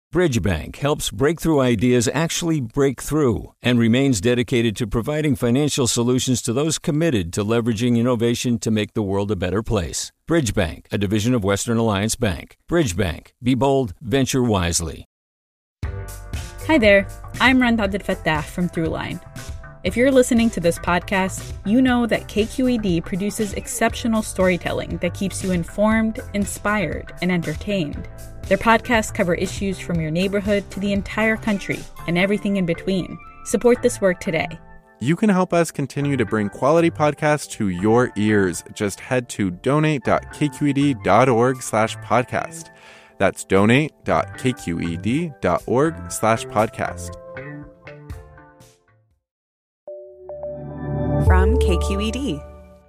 Bridgebank helps breakthrough ideas actually break through and remains dedicated to providing financial solutions to those committed to leveraging innovation to make the world a better place. Bridgebank, a division of Western Alliance Bank. Bridgebank. Be bold, venture wisely. Hi there, I'm Rand Abdel-Fattah from Throughline. If you're listening to this podcast, you know that KQED produces exceptional storytelling that keeps you informed, inspired, and entertained. Their podcasts cover issues from your neighborhood to the entire country and everything in between. Support this work today. You can help us continue to bring quality podcasts to your ears. Just head to donate.kqed.org/podcast. That's donate.kqed.org/podcast. From KQED.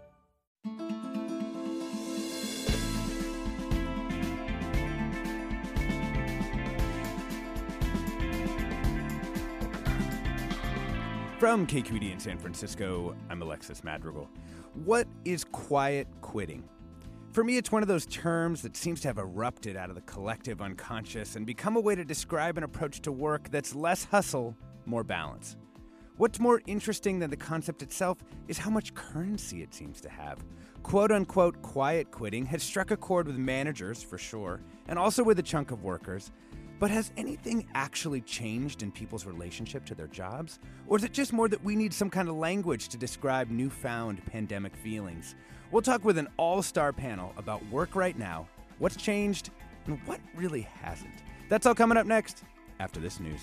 From KQED in San Francisco, I'm Alexis Madrigal. What is quiet quitting? For me, it's one of those terms that seems to have erupted out of the collective unconscious and become a way to describe an approach to work that's less hustle, more balance. What's more interesting than the concept itself is how much currency it seems to have. Quote-unquote quiet quitting has struck a chord with managers, for sure, and also with a chunk of workers. But has anything actually changed in people's relationship to their jobs? Or is it just more that we need some kind of language to describe newfound pandemic feelings? We'll talk with an all-star panel about work right now, what's changed, and what really hasn't. That's all coming up next, after this news.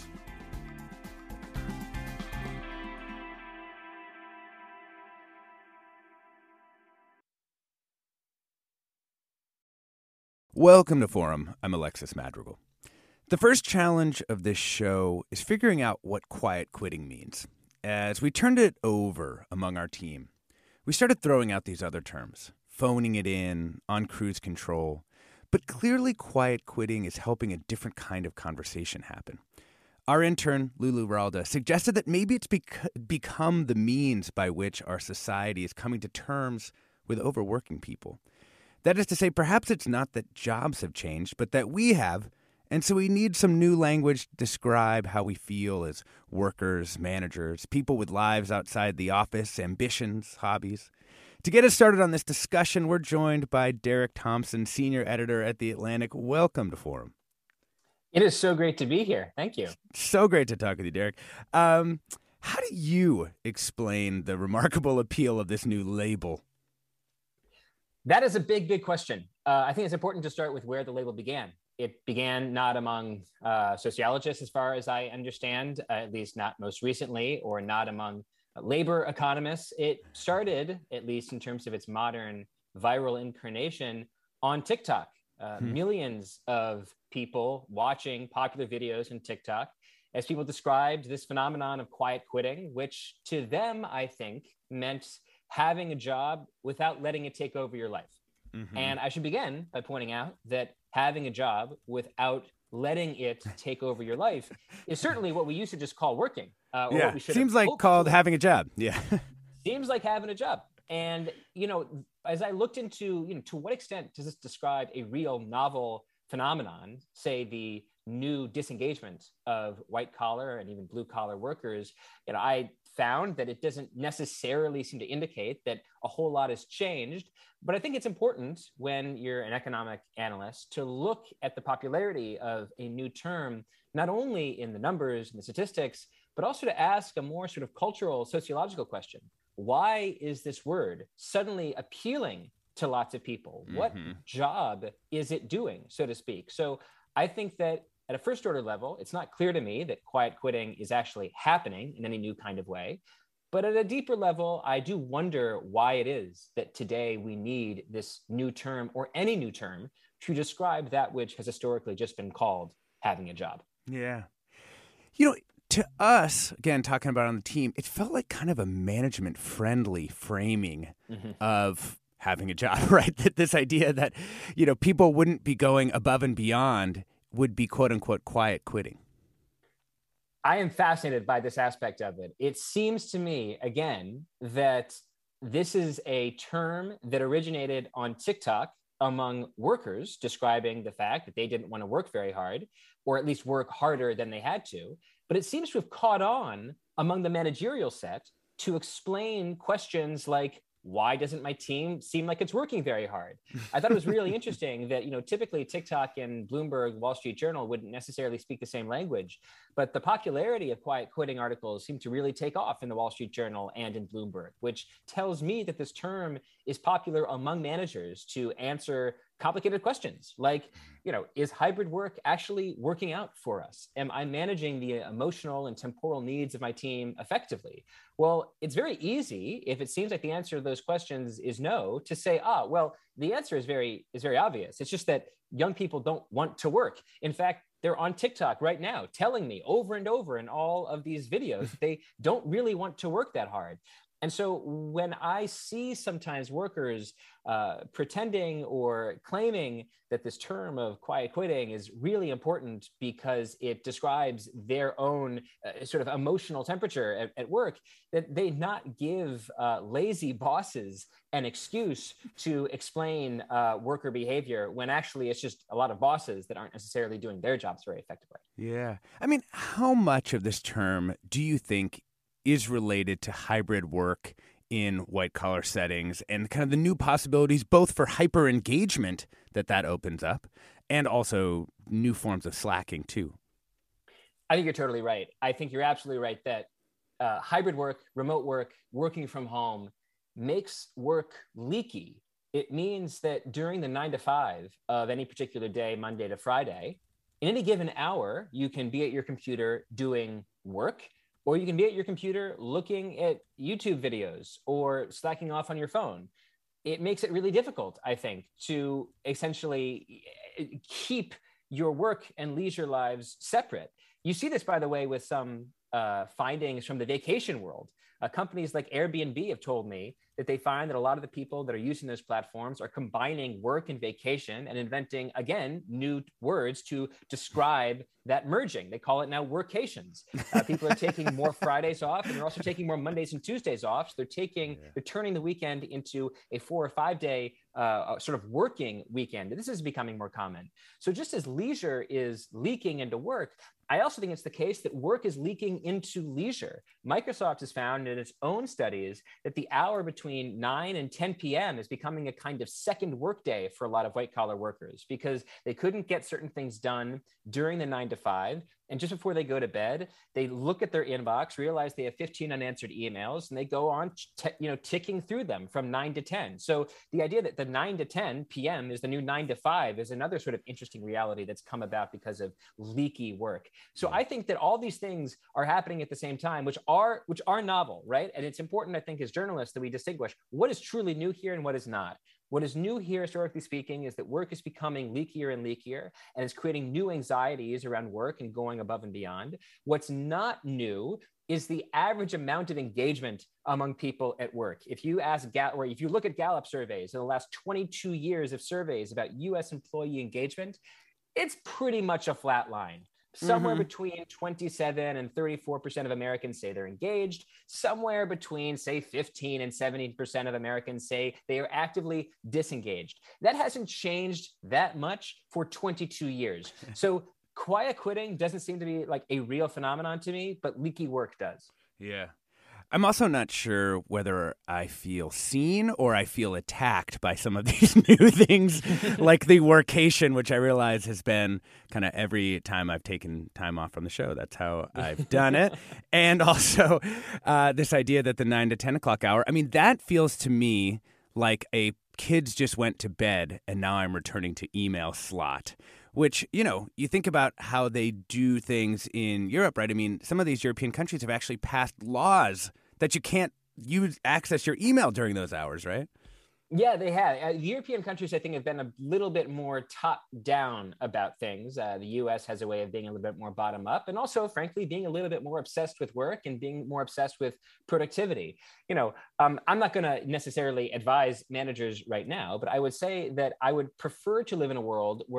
Welcome to Forum. I'm Alexis Madrigal. The first challenge of this show is figuring out what quiet quitting means. As we turned it over among our team, we started throwing out these other terms, phoning it in, on cruise control. But clearly quiet quitting is helping a different kind of conversation happen. Our intern, Lulu Ralda, suggested that maybe it's become the means by which our society is coming to terms with overworking people. That is to say, perhaps it's not that jobs have changed, but that we have. And so we need some new language to describe how we feel as workers, managers, people with lives outside the office, ambitions, hobbies. To get us started on this discussion, we're joined by Derek Thompson, senior editor at The Atlantic. Welcome to Forum. It is so great to be here. Thank you. So great to talk with you, Derek. How do you explain the remarkable appeal of this new label? That is a big, big question. I think it's important to start with where the label began. It began not among sociologists, as far as I understand, at least not most recently, or not among labor economists. It started, at least in terms of its modern viral incarnation, on TikTok. Millions of people watching popular videos on TikTok as people described this phenomenon of quiet quitting, which to them, I think, meant having a job without letting it take over your life. And I should begin by pointing out that having a job without letting it take over your life is certainly what we used to just call working. What we seems like called having a job. Yeah. Seems like having a job. And, as I looked into, to what extent does this describe a real novel phenomenon, say the new disengagement of white collar and even blue collar workers, I found that it doesn't necessarily seem to indicate that a whole lot has changed. But I think it's important when you're an economic analyst to look at the popularity of a new term, not only in the numbers and the statistics, but also to ask a more sort of cultural, sociological question. Why is this word suddenly appealing to lots of people? What job is it doing, so to speak? So I think that at a first order level, it's not clear to me that quiet quitting is actually happening in any new kind of way. But at a deeper level, I do wonder why it is that today we need this new term or any new term to describe that which has historically just been called having a job. Yeah. To us, again, talking about on the team, it felt like kind of a management-friendly framing of having a job, right? That this idea that, people wouldn't be going above and beyond would be quote unquote quiet quitting. I am fascinated by this aspect of it. It seems to me, again, that this is a term that originated on TikTok among workers describing the fact that they didn't want to work very hard. or at least work harder than they had to. But it seems to have caught on among the managerial set to explain questions like, why doesn't my team seem like it's working very hard? I thought it was really interesting that, typically TikTok and Bloomberg, Wall Street Journal wouldn't necessarily speak the same language, but the popularity of quiet quitting articles seemed to really take off in the Wall Street Journal and in Bloomberg, which tells me that this term is popular among managers to answer complicated questions like, is hybrid work actually working out for us? Am I managing the emotional and temporal needs of my team effectively? Well, it's very easy, if it seems like the answer to those questions is no, to say, well, the answer is very obvious. It's just that young people don't want to work. In fact, they're on TikTok right now telling me over and over in all of these videos that they don't really want to work that hard. And so when I see sometimes workers pretending or claiming that this term of quiet quitting is really important because it describes their own sort of emotional temperature at work, that they not give lazy bosses an excuse to explain worker behavior when actually it's just a lot of bosses that aren't necessarily doing their jobs very effectively. Yeah. I mean, how much of this term do you think is related to hybrid work in white-collar settings and kind of the new possibilities both for hyper-engagement that opens up and also new forms of slacking too? I think you're totally right. I think you're absolutely right that hybrid work, remote work, working from home makes work leaky. It means that during the 9 to 5 of any particular day, Monday to Friday, in any given hour, you can be at your computer doing work, or you can be at your computer looking at YouTube videos or slacking off on your phone. It makes it really difficult, I think, to essentially keep your work and leisure lives separate. You see this, by the way, with some findings from the vacation world. Companies like Airbnb have told me that they find that a lot of the people that are using those platforms are combining work and vacation and inventing, again, new words to describe that merging. They call it now workations. People are taking more Fridays off, and they're also taking more Mondays and Tuesdays off. So they're turning the weekend into a 4 or 5 day sort of working weekend. This is becoming more common. So just as leisure is leaking into work, I also think it's the case that work is leaking into leisure. Microsoft has found in its own studies that the hour between 9 and 10 p.m. is becoming a kind of second workday for a lot of white-collar workers because they couldn't get certain things done during the 9 to 5. And just before they go to bed, they look at their inbox, realize they have 15 unanswered emails, and they go on ticking through them from 9 to 10. So the idea that the 9 to 10 p.m. is the new 9 to 5 is another sort of interesting reality that's come about because of leaky work. So I think that all these things are happening at the same time, which are novel, right? And it's important, I think, as journalists that we distinguish what is truly new here and what is not. What is new here, historically speaking, is that work is becoming leakier and leakier, and it's creating new anxieties around work and going above and beyond. What's not new is the average amount of engagement among people at work. If you look at Gallup surveys in the last 22 years of surveys about U.S. employee engagement, it's pretty much a flat line. Somewhere between 27 and 34% of Americans say they're engaged. Somewhere between, say, 15 and 17% of Americans say they are actively disengaged. That hasn't changed that much for 22 years. So quiet quitting doesn't seem to be like a real phenomenon to me, but leaky work does. Yeah. I'm also not sure whether I feel seen or I feel attacked by some of these new things, like the workation, which I realize has been kind of every time I've taken time off from the show. That's how I've done it. And also this idea that the 9 to 10 o'clock hour, I mean, that feels to me like a kids just went to bed and now I'm returning to email slot. Which, you think about how they do things in Europe, right? I mean, some of these European countries have actually passed laws that you can't access your email during those hours, right? Yeah, they have. The European countries, I think, have been a little bit more top-down about things. The U.S. has a way of being a little bit more bottom-up, and also, frankly, being a little bit more obsessed with work and being more obsessed with productivity. I'm not going to necessarily advise managers right now, but I would say that I would prefer to live in a world where,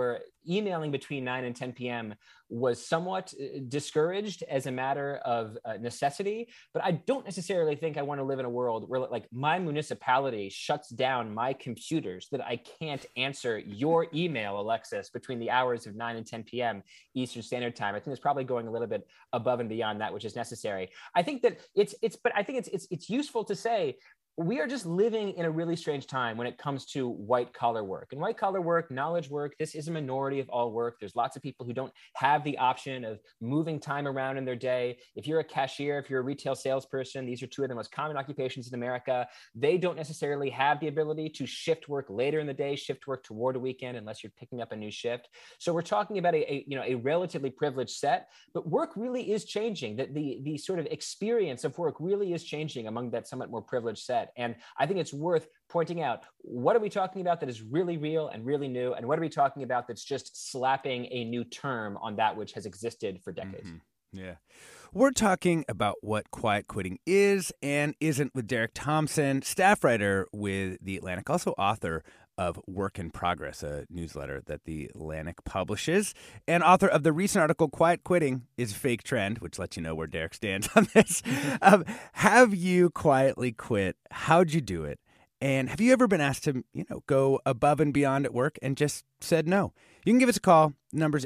emailing between 9 and 10 p.m. was somewhat discouraged as a matter of necessity. But I don't necessarily think I want to live in a world where like my municipality shuts down my computers so that I can't answer your email, Alexis, between the hours of 9 and 10 p.m. Eastern Standard Time. I think it's probably going a little bit above and beyond that which is necessary. I think that it's useful to say we are just living in a really strange time when it comes to white collar work. And white collar work, knowledge work, this is a minority of all work. There's lots of people who don't have the option of moving time around in their day. If you're a cashier, if you're a retail salesperson, these are two of the most common occupations in America. They don't necessarily have the ability to shift work later in the day, shift work toward a weekend, unless you're picking up a new shift. So we're talking about a relatively privileged set, but work really is changing. That the sort of experience of work really is changing among that somewhat more privileged set. And I think it's worth pointing out, what are we talking about that is really real and really new? And what are we talking about that's just slapping a new term on that which has existed for decades? Mm-hmm. Yeah. We're talking about what quiet quitting is and isn't with Derek Thompson, staff writer with The Atlantic, also author of Work in Progress, a newsletter that The Atlantic publishes, and author of the recent article, Quiet Quitting is a Fake Trend, which lets you know where Derek stands on this. Have you quietly quit? How'd you do it? And have you ever been asked to, go above and beyond at work and just said no? You can give us a call. The number's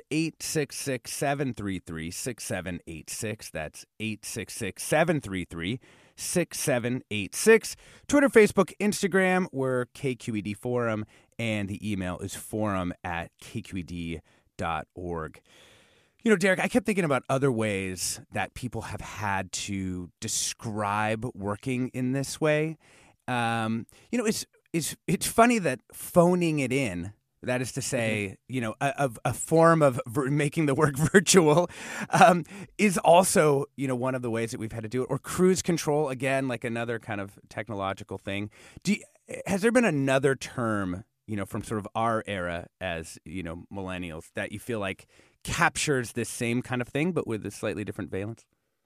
866-733-6786. That's 866-733-6786. Twitter, Facebook, Instagram, we're KQED Forum, and the email is forum@kqed.org. Derek, I kept thinking about other ways that people have had to describe working in this way. It's funny that phoning it in, that is to say, a form of making the work virtual, is also, one of the ways that we've had to do it. Or cruise control, again, like another kind of technological thing. Has there been another term, from sort of our era as, millennials that you feel like captures this same kind of thing, but with a slightly different valence?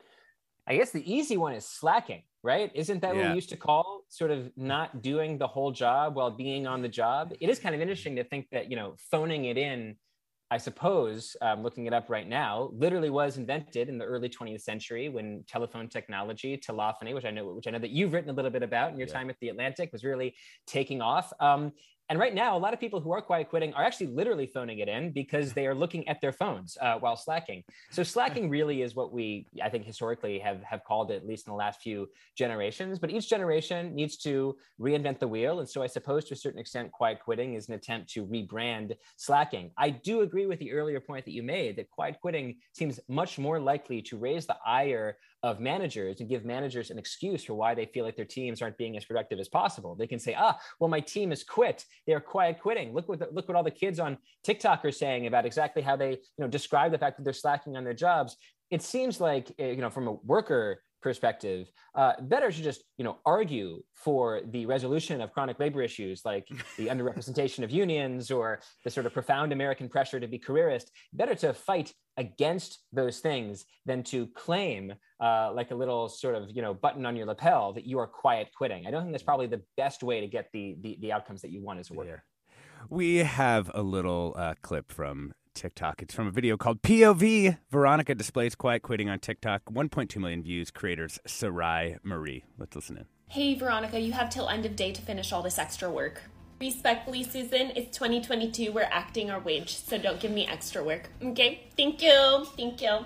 I guess the easy one is slacking, right? Isn't that what we used to call sort of not doing the whole job while being on the job? It is kind of interesting to think that, phoning it in, I suppose, looking it up right now, literally was invented in the early 20th century when telephone technology, telephony, which I know that you've written a little bit about in your time at The Atlantic, was really taking off. And right now, a lot of people who are quiet quitting are actually literally phoning it in because they are looking at their phones while slacking. So slacking really is what we, I think, historically have called it, at least in the last few generations. But each generation needs to reinvent the wheel. And so I suppose to a certain extent, quiet quitting is an attempt to rebrand slacking. I do agree with the earlier point that you made that quiet quitting seems much more likely to raise the ire of managers and give managers an excuse for why they feel like their teams aren't being as productive as possible. They can say, well, my team has quit. They're quiet quitting. Look what all the kids on TikTok are saying about exactly how they, describe the fact that they're slacking on their jobs. It seems like, from a worker perspective, better to just, argue for the resolution of chronic labor issues like the underrepresentation of unions or the sort of profound American pressure to be careerist. Better to fight against those things than to claim like a little sort of, button on your lapel that you are quiet quitting. I don't think that's probably the best way to get the outcomes that you want as a worker. We have a little clip from TikTok. It's from a video called POV. Veronica displays quiet quitting on TikTok. 1.2 million views. Creators Sarai Marie. Let's listen in. Hey, Veronica, you have till end of day to finish all this extra work. Respectfully, Susan, it's 2022. We're acting our wage, so don't give me extra work. Okay? Thank you. Thank you.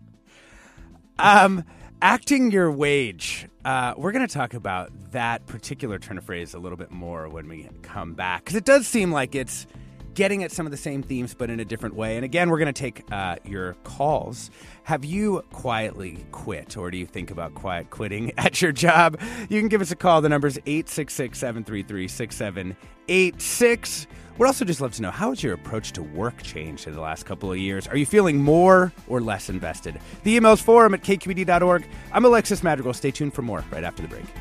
Acting your wage. We're going to talk about that particular turn of phrase a little bit more when we come back, because it does seem like it's getting at some of the same themes, but in a different way. And again, we're going to take your calls. Have you quietly quit, or do you think about quiet quitting at your job? You can give us a call. The number is 866-733-6786. We'd also just love to know, how has your approach to work changed in the last couple of years? Are you feeling more or less invested? The email's forum@kqed.org. I'm Alexis Madrigal. Stay tuned for more right after the break.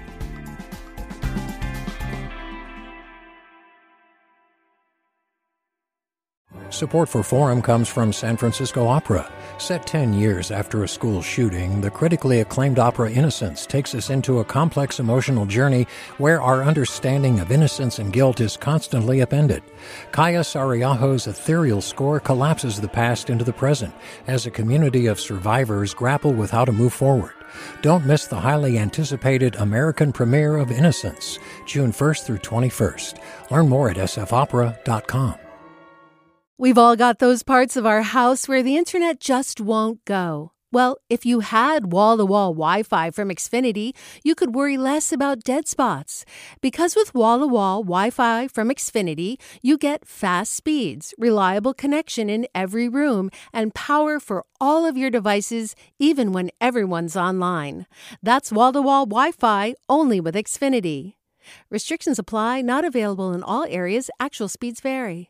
Support for Forum comes from San Francisco Opera. Set 10 years after a school shooting, the critically acclaimed opera Innocence takes us into a complex emotional journey where our understanding of innocence and guilt is constantly upended. Kaya Sariaho's ethereal score collapses the past into the present as a community of survivors grapple with how to move forward. Don't miss the highly anticipated American premiere of Innocence, June 1st through 21st. Learn more at sfopera.com. We've all got those parts of our house where the internet just won't go. Well, if you had wall-to-wall Wi-Fi from Xfinity, you could worry less about dead spots. Because with wall-to-wall Wi-Fi from Xfinity, you get fast speeds, reliable connection in every room, and power for all of your devices, even when everyone's online. That's wall-to-wall Wi-Fi only with Xfinity. Restrictions apply, not available in all areas. Actual speeds vary.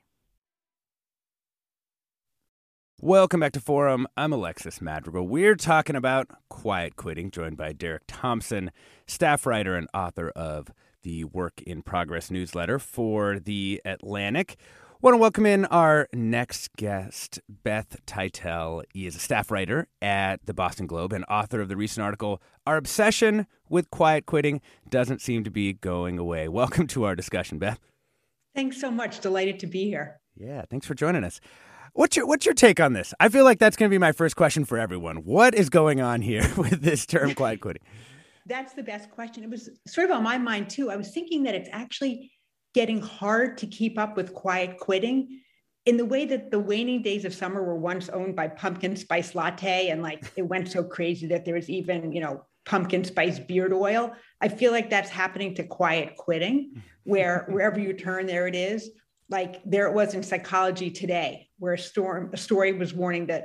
Welcome back to Forum. I'm Alexis Madrigal. We're talking about quiet quitting, joined by Derek Thompson, staff writer and author of the Work in Progress newsletter for The Atlantic. Want to welcome in our next guest, Beth Titel. He is a staff writer at the Boston Globe and author of the recent article, Our Obsession with Quiet Quitting Doesn't Seem to Be Going Away. Welcome to our discussion, Beth. Thanks so much. Delighted to be here. Yeah, thanks for joining us. What's your take on this? I feel like that's going to be my first question for everyone. What is going on here with this term quiet quitting? That's the best question. It was sort of on my mind too. I was thinking that it's actually getting hard to keep up with quiet quitting in the way that the waning days of summer were once owned by pumpkin spice latte. And like, it went so crazy that there was even, pumpkin spice beard oil. I feel like that's happening to quiet quitting, where wherever you turn, there it is. Like there it was in Psychology Today, where a story was warning that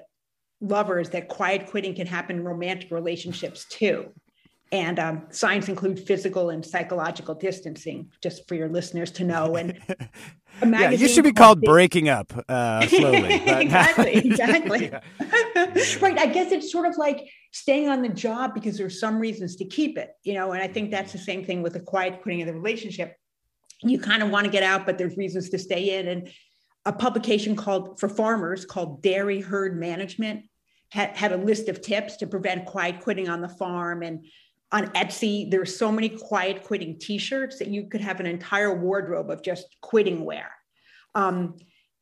quiet quitting can happen in romantic relationships too. And signs include physical and psychological distancing, just for your listeners to know. And yeah, it used to be called Breaking Up slowly. But exactly. Yeah. Right. I guess it's sort of like staying on the job because there's some reasons to keep it, and I think that's the same thing with the quiet quitting of the relationship. You kind of want to get out, but there's reasons to stay in. And a publication for farmers called Dairy Herd Management had a list of tips to prevent quiet quitting on the farm. And on Etsy, there's so many quiet quitting t-shirts that you could have an entire wardrobe of just quitting wear. And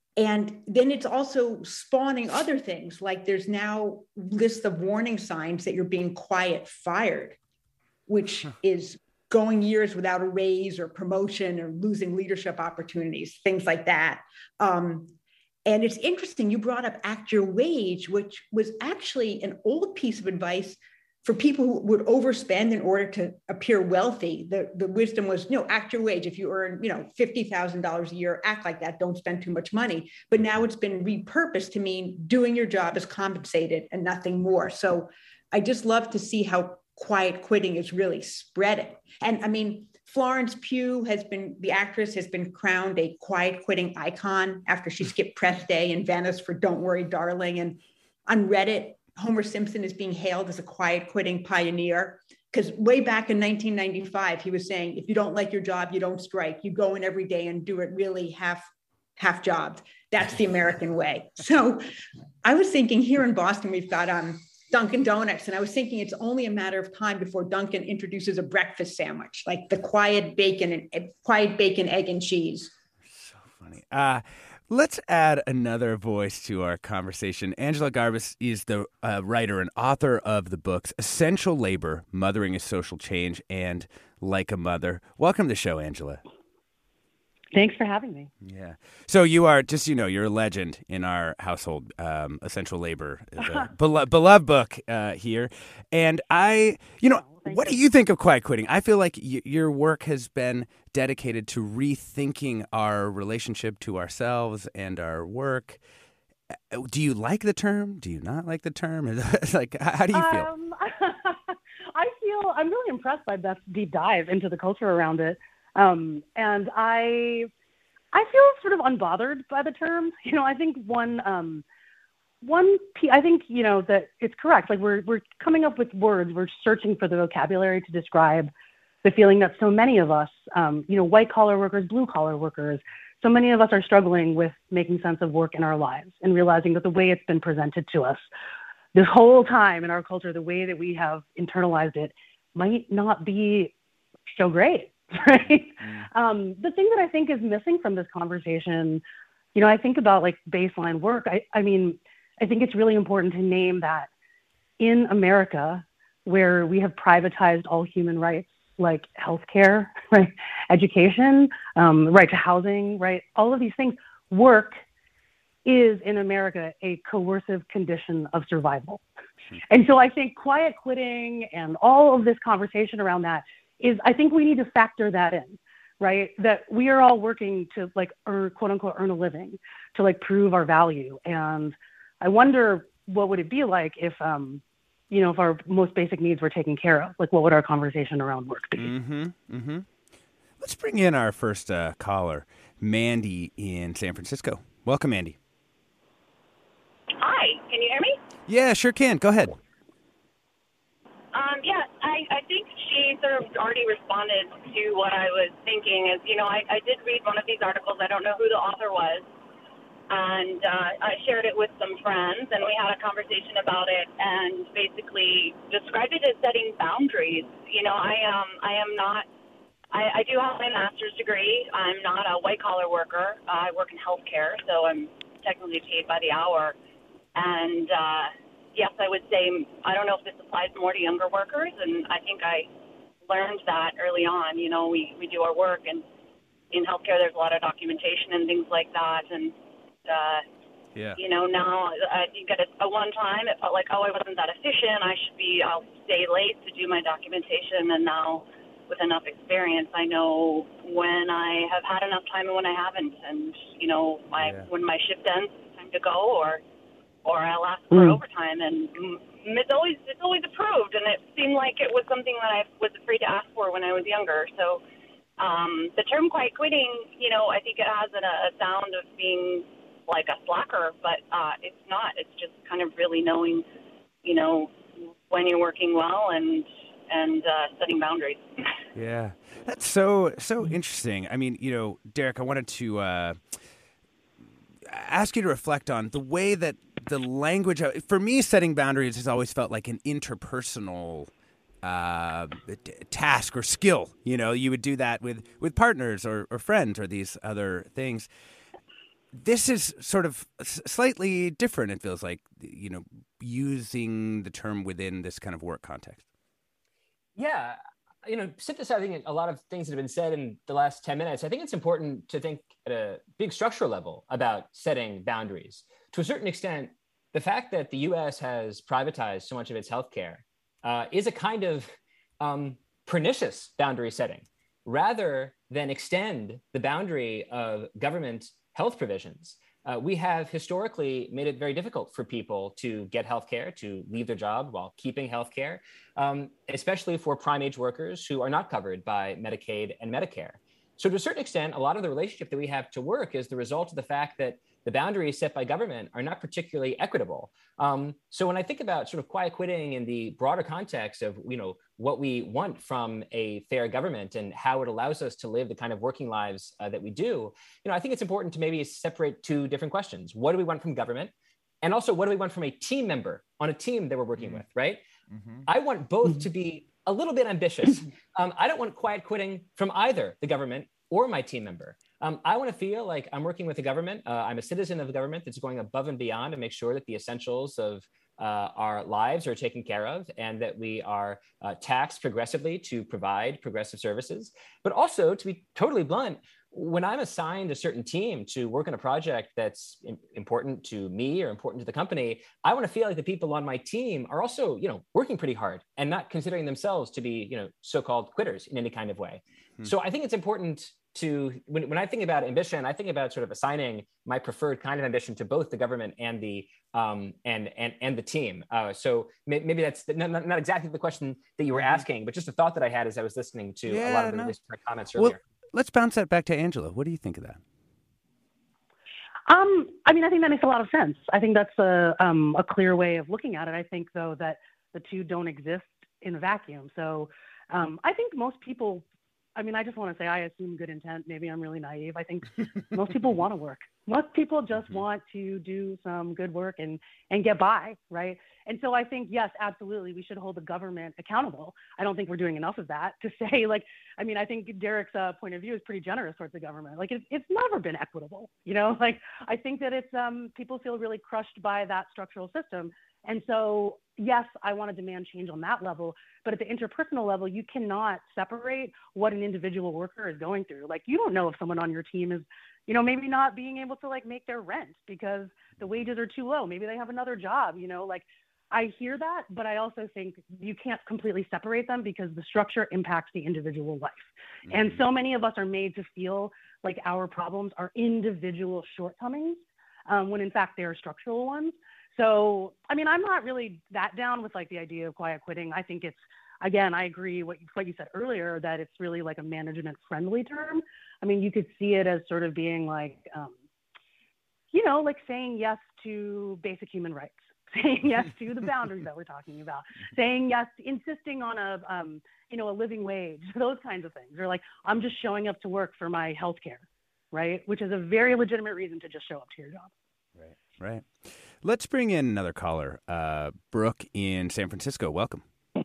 then it's also spawning other things. Like there's now lists of warning signs that you're being quiet fired, which is going years without a raise or promotion or losing leadership opportunities, things like that. And it's interesting, you brought up Act Your Wage, which was actually an old piece of advice for people who would overspend in order to appear wealthy. The wisdom was, act your wage. If you earn, $50,000 a year, act like that, don't spend too much money. But now it's been repurposed to mean doing your job is compensated and nothing more. So I just love to see how quiet quitting is really spreading. And I mean, Florence Pugh the actress has been crowned a quiet quitting icon after she skipped press day in Venice for Don't Worry, Darling. And on Reddit, Homer Simpson is being hailed as a quiet quitting pioneer because way back in 1995, he was saying, if you don't like your job, you don't strike. You go in every day and do it really half jobbed. That's the American way. So I was thinking here in Boston, we've got Dunkin' Donuts. And I was thinking it's only a matter of time before Dunkin' introduces a breakfast sandwich, like the quiet bacon, egg and cheese. So funny. Let's add another voice to our conversation. Angela Garbus is the writer and author of the books Essential Labor, Mothering a Social Change, and Like a Mother. Welcome to the show, Angela. Thanks for having me. Yeah. So you are, just you're a legend in our household. Essential Labor is a beloved book here. And what do you think of quiet quitting? I feel like your work has been dedicated to rethinking our relationship to ourselves and our work. Do you like the term? Do you not like the term? Like, how do you feel? I'm really impressed by Beth's deep dive into the culture around it. And I feel sort of unbothered by the term. I think that it's correct. Like we're coming up with words. We're searching for the vocabulary to describe the feeling that so many of us, white collar workers, blue collar workers, so many of us are struggling with making sense of work in our lives and realizing that the way it's been presented to us this whole time in our culture, the way that we have internalized it might not be so great, right? The thing that I think is missing from this conversation, I think about like baseline work. I mean, I think it's really important to name that in America, where we have privatized all human rights, like healthcare, right, education, right to housing, right, all of these things, work is in America a coercive condition of survival. And so I think quiet quitting and all of this conversation around that is, I think we need to factor that in, right? That we are all working to like earn, quote unquote, earn a living, to like prove our value. And I wonder what would it be like if, if our most basic needs were taken care of? Like, what would our conversation around work be? Let's bring in our first caller, Mandy in San Francisco. Welcome, Mandy. Hi, can you hear me? Yeah, sure can. Go ahead. I think she sort of already responded to what I was thinking. Is, I did read one of these articles. I don't know who the author was. And I shared it with some friends, and we had a conversation about it, and basically described it as setting boundaries. I do have my master's degree. I'm not a white-collar worker. I work in healthcare, so I'm technically paid by the hour. And yes, I would say, I don't know if this applies more to younger workers, and I think I learned that early on. We do our work, and in healthcare there's a lot of documentation and things like that, and now I think at one time it felt like, I wasn't that efficient. I'll stay late to do my documentation. And now with enough experience, I know when I have had enough time and when I haven't. And, when my shift ends, it's time to go, or I'll ask for overtime. And it's always approved. And it seemed like it was something that I was afraid to ask for when I was younger. So the term quiet quitting, I think it has a sound of being like a slacker, but it's not. It's just kind of really knowing, when you're working well and setting boundaries. Yeah, that's so interesting. I mean, Derek, I wanted to ask you to reflect on the way that the language, for me, setting boundaries has always felt like an interpersonal task or skill. You would do that with partners or friends or these other things. This is sort of slightly different, it feels like, using the term within this kind of work context. Yeah. Synthesizing a lot of things that have been said in the last 10 minutes, I think it's important to think at a big structural level about setting boundaries. To a certain extent, the fact that the U.S. has privatized so much of its healthcare is a kind of pernicious boundary setting, rather than extend the boundary of government health provisions. We have historically made it very difficult for people to get healthcare, to leave their job while keeping healthcare, especially for prime age workers who are not covered by Medicaid and Medicare. So to a certain extent, a lot of the relationship that we have to work is the result of the fact that the boundaries set by government are not particularly equitable. So when I think about sort of quiet quitting in the broader context of, what we want from a fair government and how it allows us to live the kind of working lives that we do, I think it's important to maybe separate two different questions. What do we want from government? And also, what do we want from a team member on a team that we're working with, right? I want both to be a little bit ambitious. I don't want quiet quitting from either the government or my team member. I want to feel like I'm working with the government. I'm a citizen of the government that's going above and beyond to make sure that the essentials of our lives are taken care of, and that we are taxed progressively to provide progressive services. But also, to be totally blunt, when I'm assigned a certain team to work on a project that's important to me or important to the company, I want to feel like the people on my team are also, working pretty hard and not considering themselves to be, so-called quitters in any kind of way. So I think it's important to, when I think about ambition, I think about sort of assigning my preferred kind of ambition to both the government and the and the team. So maybe that's not exactly the question that you were asking, but just a thought that I had as I was listening to a lot of the comments earlier. Well, let's bounce that back to Angela. What do you think of that? I think that makes a lot of sense. I think that's a clear way of looking at it. I think, though, that the two don't exist in a vacuum. So I think most people, I just want to say I assume good intent. Maybe I'm really naive. I think most people want to work. Most people just want to do some good work and get by, right? And so I think, yes, absolutely, we should hold the government accountable. I don't think we're doing enough of that to say, like, I mean, I think Derek's point of view is pretty generous towards the government. Like, it's never been equitable, you know? Like, I think that it's, people feel really crushed by that structural system. And so, yes, I want to demand change on that level, but at the interpersonal level, you cannot separate what an individual worker is going through. Like, you don't know if someone on your team is, you know, maybe not being able to like make their rent because the wages are too low. Maybe they have another job, you know, like I hear that, but I also think you can't completely separate them because the structure impacts the individual life. Mm-hmm. And so many of us are made to feel like our problems are individual shortcomings when in fact they are structural ones. So, I mean, I'm not really that down with like the idea of quiet quitting. I think it's, again, I agree what you said earlier, that it's really like a management friendly term. I mean, you could see it as sort of being like, you know, like saying yes to basic human rights, saying yes to the boundaries that we're talking about, saying yes, insisting on a, you know, a living wage, those kinds of things. Or like, I'm just showing up to work for my health care, right? Which is a very legitimate reason to just show up to your job. Right. Let's bring in another caller, Brooke in San Francisco. Welcome.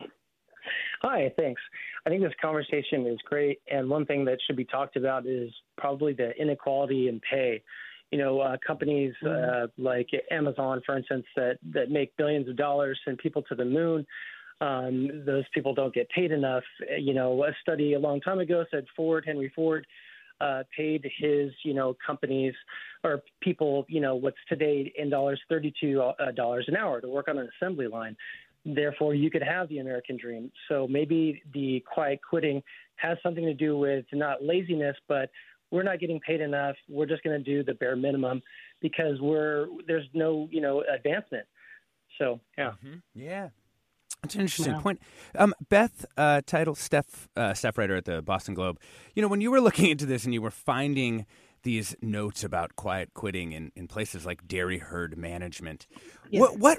Hi, thanks. I think this conversation is great. And one thing that should be talked about is probably the inequality in pay. You know, companies like Amazon, for instance, that make billions of dollars, send people to the moon. Those people don't get paid enough. You know, a study a long time ago said Henry Ford, paid his, you know, companies or people, you know, what's today in dollars, $32 an hour to work on an assembly line. Therefore, you could have the American dream. So maybe the quiet quitting has something to do with not laziness, but we're not getting paid enough. We're just going to do the bare minimum because there's no, you know, advancement. So, yeah. Mm-hmm. Yeah. That's an interesting point. Beth Title, staff writer at the Boston Globe. You know, when you were looking into this and you were finding these notes about quiet quitting in places like dairy herd management, yes. What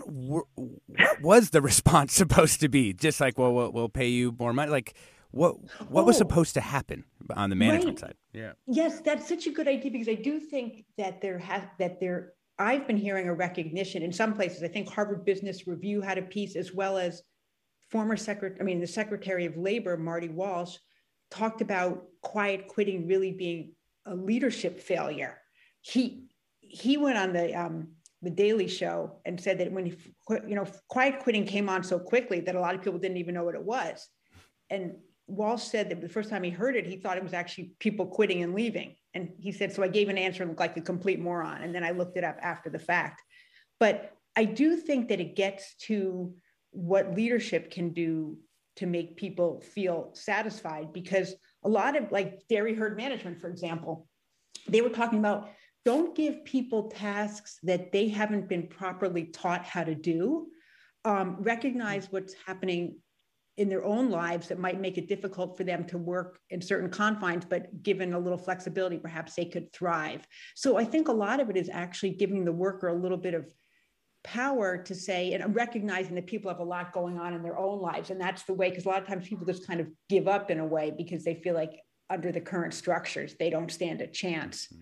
was the response supposed to be? Just like, well, we'll pay you more money. Like, what was supposed to happen on the management side? Yeah. Yes, that's such a good idea because I do think that I've been hearing a recognition in some places. I think Harvard Business Review had a piece, as well as the Secretary of Labor, Marty Walsh, talked about quiet quitting really being a leadership failure. He went on the Daily Show and said that when quiet quitting came on so quickly that a lot of people didn't even know what it was. And Walsh said that the first time he heard it, he thought it was actually people quitting and leaving. And he said, so I gave an answer and looked like a complete moron. And then I looked it up after the fact. But I do think that it gets to what leadership can do to make people feel satisfied, because a lot of like dairy herd management, for example, they were talking about don't give people tasks that they haven't been properly taught how to do. Recognize what's happening in their own lives that might make it difficult for them to work in certain confines, but given a little flexibility, perhaps they could thrive. So I think a lot of it is actually giving the worker a little bit of power to say, and recognizing that people have a lot going on in their own lives. And that's the way, because a lot of times people just kind of give up in a way because they feel like under the current structures, they don't stand a chance.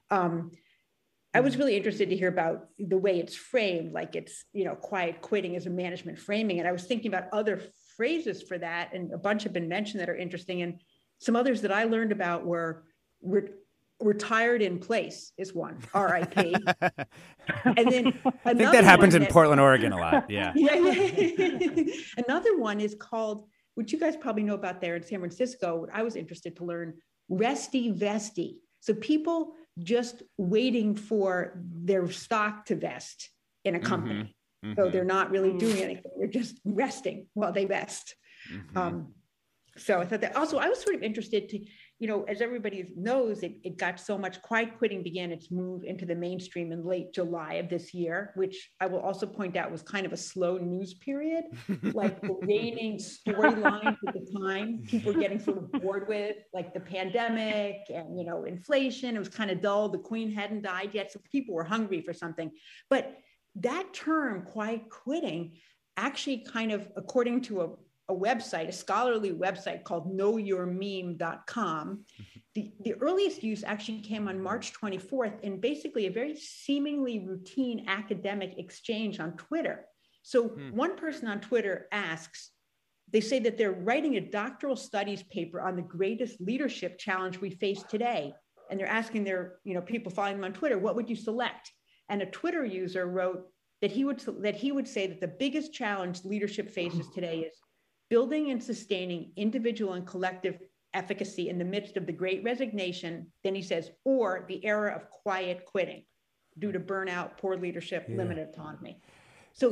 I was really interested to hear about the way it's framed, like it's, you know, quiet quitting as a management framing. And I was thinking about other phrases for that, and a bunch have been mentioned that are interesting. And some others that I learned about were retired in place is one, RIP. And then I think that happens in Portland, Oregon a lot. Yeah. Another one is called, which you guys probably know about there in San Francisco. I was interested to learn, resty vesty. So people just waiting for their stock to vest in a company. Mm-hmm. So they're not really doing anything. They're just resting while they vest. Mm-hmm. So I thought that also, I was sort of interested to, you know, as everybody knows, it got so much, quiet quitting began its move into the mainstream in late July of this year, which I will also point out was kind of a slow news period, like the reigning storylines at the time, people were getting sort of bored with, like the pandemic and, you know, inflation. It was kind of dull. The Queen hadn't died yet. So people were hungry for something. But that term, quiet quitting, actually kind of, according to a website, a scholarly website called knowyourmeme.com, The earliest use actually came on March 24th in basically a very seemingly routine academic exchange on Twitter. So one person on Twitter asks, they say that they're writing a doctoral studies paper on the greatest leadership challenge we face today. And they're asking their, people following them on Twitter, what would you select? And a Twitter user wrote that he would say that the biggest challenge leadership faces today is building and sustaining individual and collective efficacy in the midst of the Great Resignation. Then he says, or the era of quiet quitting due to burnout, poor leadership, limited autonomy. So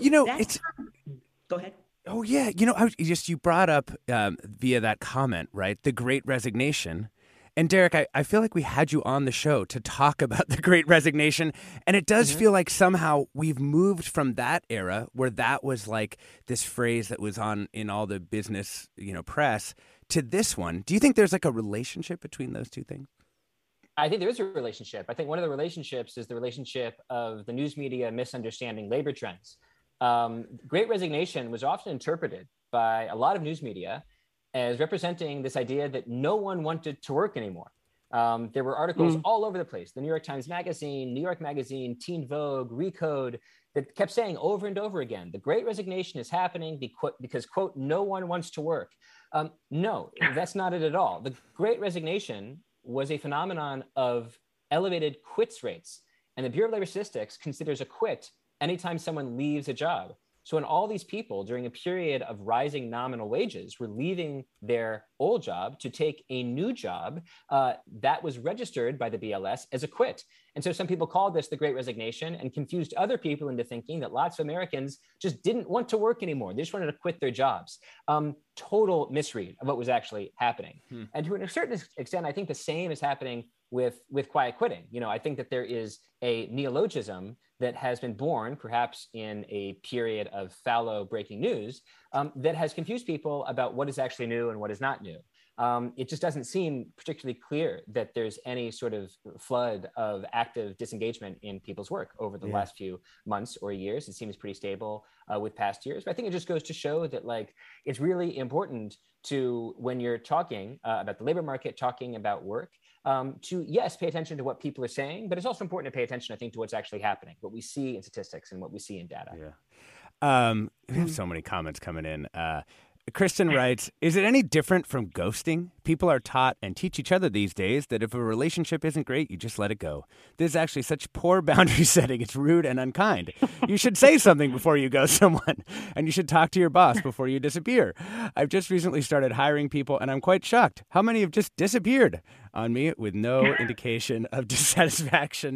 go ahead. Oh yeah, you brought up via that comment, right? The Great Resignation. And Derek, I feel like we had you on the show to talk about the Great Resignation, and it does feel like somehow we've moved from that era where that was like this phrase that was in all the business, press, to this one. Do you think there's like a relationship between those two things? I think there is a relationship. I think one of the relationships is the relationship of the news media misunderstanding labor trends. Great Resignation was often interpreted by a lot of news media as representing this idea that no one wanted to work anymore. There were articles all over the place, the New York Times Magazine, New York Magazine, Teen Vogue, Recode, that kept saying over and over again, the Great Resignation is happening because, quote, no one wants to work. No, that's not it at all. The Great Resignation was a phenomenon of elevated quits rates. And the Bureau of Labor Statistics considers a quit anytime someone leaves a job. So when all these people during a period of rising nominal wages were leaving their old job to take a new job, that was registered by the BLS as a quit. And so some people called this the Great Resignation and confused other people into thinking that lots of Americans just didn't want to work anymore. They just wanted to quit their jobs. Total misread of what was actually happening. And to a certain extent, I think the same is happening with quiet quitting. I think that there is a neologism that has been born perhaps in a period of fallow breaking news that has confused people about what is actually new and what is not new. It just doesn't seem particularly clear that there's any sort of flood of active disengagement in people's work over the last few months or years. It seems pretty stable with past years. But I think it just goes to show that it's really important to, when you're talking about the labor market, talking about work, to, yes, pay attention to what people are saying, but it's also important to pay attention, I think, to what's actually happening, what we see in statistics and what we see in data. We have so many comments coming in. Kristen writes, is it any different from ghosting? People are taught and teach each other these days that if a relationship isn't great, you just let it go. This is actually such poor boundary setting. It's rude and unkind. You should say something before you ghost someone, and you should talk to your boss before you disappear. I've just recently started hiring people, and I'm quite shocked how many have just disappeared on me with no indication of dissatisfaction.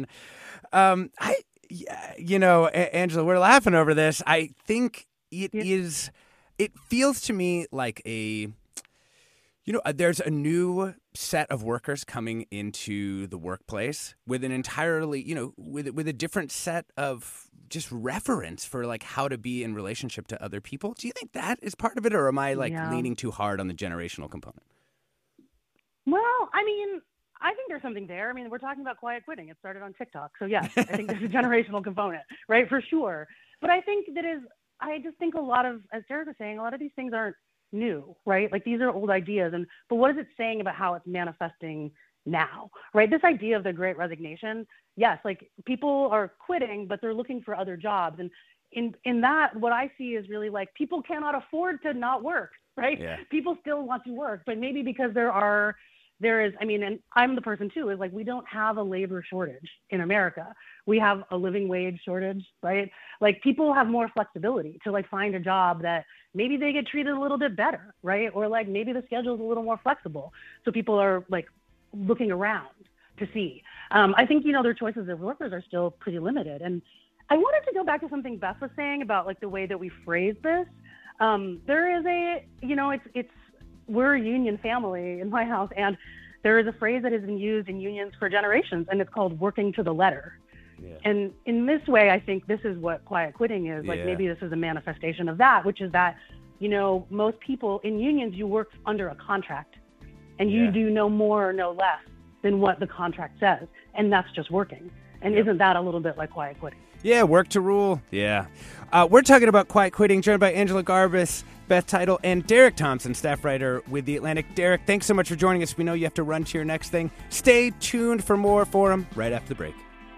Angela, we're laughing over this. I think it is... It feels to me like there's a new set of workers coming into the workplace with an entirely, with a different set of just reference for how to be in relationship to other people. Do you think that is part of it, or am I leaning too hard on the generational component? Well, I think there's something there. We're talking about quiet quitting. It started on TikTok. So yes, I think there's a generational component, right? For sure. But I think I just think a lot of, as Derek was saying, a lot of these things aren't new, right? These are old ideas. But what is it saying about how it's manifesting now, right? This idea of the Great Resignation, yes, people are quitting, but they're looking for other jobs. And in that, what I see is really people cannot afford to not work, right? Yeah. People still want to work, but maybe because there is, and I'm the person too, is we don't have a labor shortage in America. We have a living wage shortage, right? People have more flexibility to find a job that maybe they get treated a little bit better, right? Or maybe the schedule is a little more flexible. So people are looking around to see. I think, their choices as workers are still pretty limited. And I wanted to go back to something Beth was saying about the way that we phrase this. There is we're a union family in my house, and there is a phrase that has been used in unions for generations, and it's called working to the letter. Yeah. And in this way, I think this is what quiet quitting is. Maybe this is a manifestation of that, which is that, most people in unions, you work under a contract, and you do no more or no less than what the contract says. And that's just working. And isn't that a little bit like quiet quitting? Yeah, work to rule. Yeah. We're talking about quiet quitting, joined by Angela Garbus Beth Title, and Derek Thompson, staff writer with The Atlantic. Derek, thanks so much for joining us. We know you have to run to your next thing. Stay tuned for more Forum right after the break.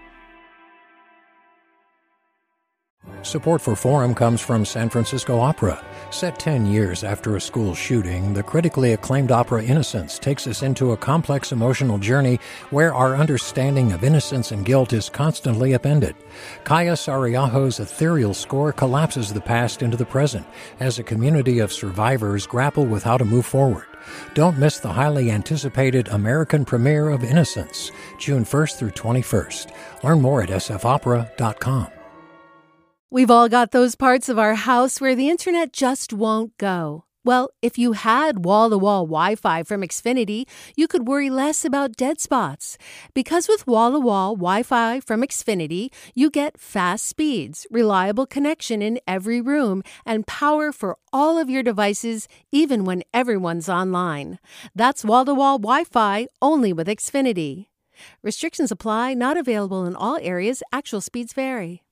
Support for Forum comes from San Francisco Opera. Set 10 years after a school shooting, the critically acclaimed opera Innocence takes us into a complex emotional journey where our understanding of innocence and guilt is constantly upended. Kaya Sariaho's ethereal score collapses the past into the present as a community of survivors grapple with how to move forward. Don't miss the highly anticipated American premiere of Innocence, June 1st through 21st. Learn more at sfopera.com. We've all got those parts of our house where the internet just won't go. Well, if you had wall-to-wall Wi-Fi from Xfinity, you could worry less about dead spots. Because with wall-to-wall Wi-Fi from Xfinity, you get fast speeds, reliable connection in every room, and power for all of your devices, even when everyone's online. That's wall-to-wall Wi-Fi only with Xfinity. Restrictions apply, not available in all areas. Actual speeds vary.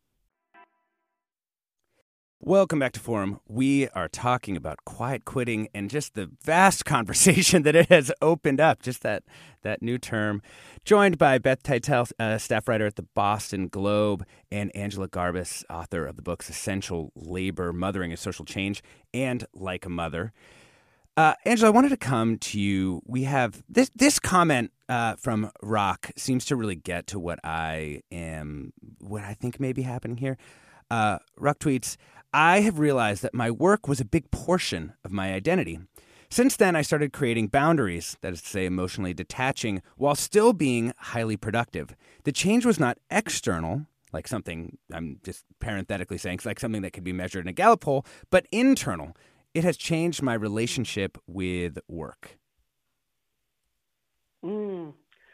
Welcome back to Forum. We are talking about quiet quitting and just the vast conversation that it has opened up, just that new term. Joined by Beth Title, staff writer at the Boston Globe, and Angela Garbus, author of the books Essential Labor, Mothering and Social Change, and Like a Mother. Angela, I wanted to come to you. We have this comment from Rock seems to really get to what I think may be happening here. Rock tweets, I have realized that my work was a big portion of my identity. Since then, I started creating boundaries, that is to say, emotionally detaching, while still being highly productive. The change was not external, like something, I'm just parenthetically saying, like something that could be measured in a Gallup poll, but internal. It has changed my relationship with work. Oh,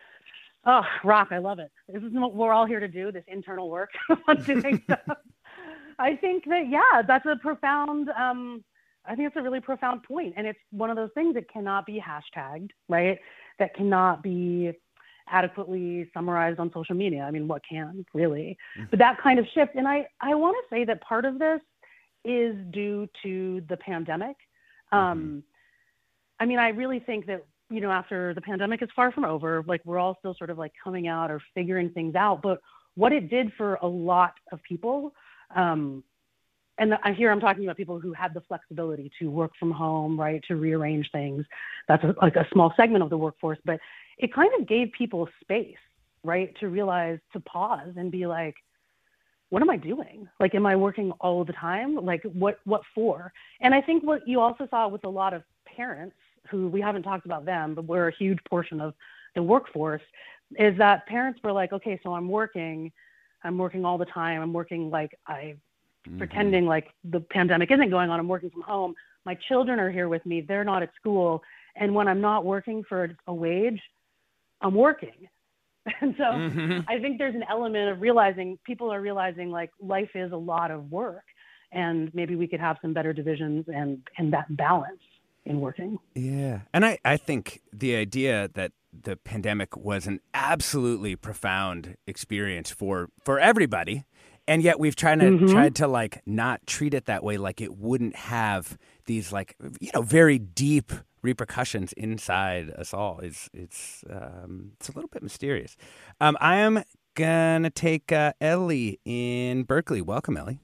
Rock, I love it. This is what we're all here to do, this internal work on doing stuff. I think that, that's a profound, I think it's a really profound point. And it's one of those things that cannot be hashtagged, right? That cannot be adequately summarized on social media. I mean, what can, really? Mm-hmm. But that kind of shift. And I want to say that part of this is due to the pandemic. I mean, I really think that, after the pandemic is far from over, like we're all still sort of like coming out or figuring things out. But what it did for a lot of people, and here I'm talking about people who had the flexibility to work from home, right, to rearrange things. That's like a small segment of the workforce, but it kind of gave people space, right, to realize, to pause and be like, what am I doing? Like, am I working all the time? Like, what for? And I think what you also saw with a lot of parents who, we haven't talked about them, but we're a huge portion of the workforce, is that parents were like, okay, so I'm working all the time. I'm working like pretending like the pandemic isn't going on. I'm working from home. My children are here with me. They're not at school. And when I'm not working for a wage, I'm working. And so I think there's an element of people are realizing like life is a lot of work, and maybe we could have some better divisions and that balance in working. Yeah. And I think the idea that the pandemic was an absolutely profound experience for everybody, and yet we've tried to like not treat it that way, like it wouldn't have these like, very deep repercussions inside us all. It's a little bit mysterious. I am gonna take Ellie in Berkeley. Welcome, Ellie.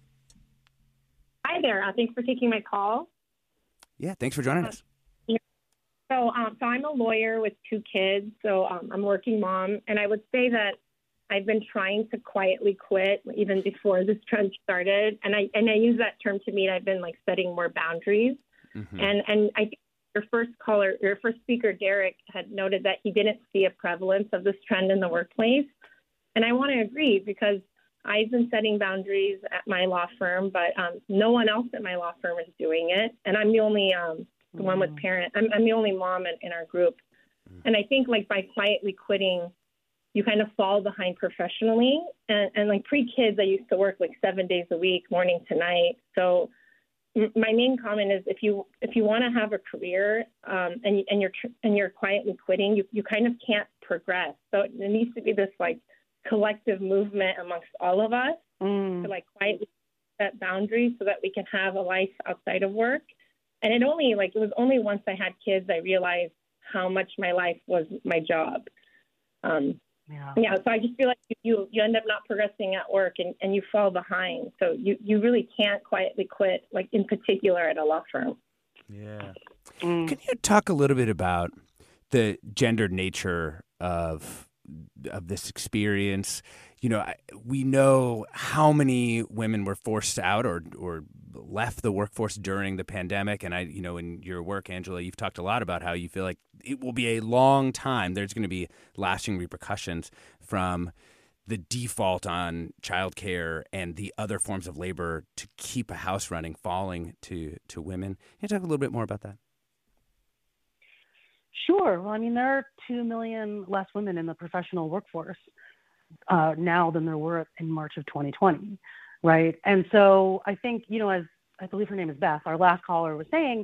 Hi there. Thanks for taking my call. Yeah, thanks for joining us. So I'm a lawyer with 2 kids, so I'm a working mom, and I would say that I've been trying to quietly quit even before this trend started, and I use that term to mean I've been like setting more boundaries, and I think your first speaker, Derek, had noted that he didn't see a prevalence of this trend in the workplace, and I want to agree because I've been setting boundaries at my law firm, but no one else at my law firm is doing it, and I'm the only the one with parent. I'm the only mom in our group. And I think like by quietly quitting, you kind of fall behind professionally. And like pre-kids, I used to work like 7 days a week, morning to night. So my main comment is if you want to have a career and you're quietly quitting, you kind of can't progress. So there needs to be this like collective movement amongst all of us to like quietly set boundaries so that we can have a life outside of work. And it was only once I had kids I realized how much my life was my job. Yeah. So I just feel like you end up not progressing at work and you fall behind. So you really can't quietly quit, like in particular at a law firm. Yeah. Can you talk a little bit about the gendered nature of this experience? We know how many women were forced out or left the workforce during the pandemic. And in your work, Angela, you've talked a lot about how you feel like it will be a long time. There's going to be lasting repercussions from the default on childcare and the other forms of labor to keep a house running falling to women. Can you talk a little bit more about that? Sure. Well, there are 2 million less women in the professional workforce now than there were in March of 2020, right? And so I think, as I believe her name is Beth, our last caller was saying,